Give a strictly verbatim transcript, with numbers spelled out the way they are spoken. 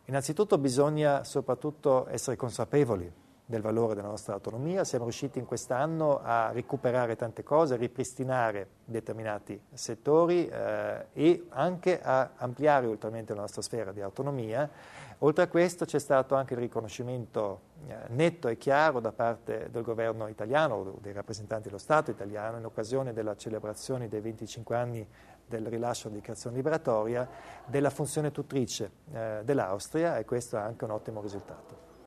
Innanzitutto bisogna soprattutto essere consapevoli del valore della nostra autonomia. Siamo riusciti in quest'anno a recuperare tante cose, a ripristinare determinati settori eh, e anche a ampliare ulteriormente la nostra sfera di autonomia. Oltre a questo c'è stato anche il riconoscimento eh, netto e chiaro da parte del governo italiano, o dei rappresentanti dello Stato italiano, in occasione della celebrazione dei venticinque anni del rilascio di dichiarazione liberatoria, della funzione tutrice eh, dell'Austria, e questo è anche un ottimo risultato.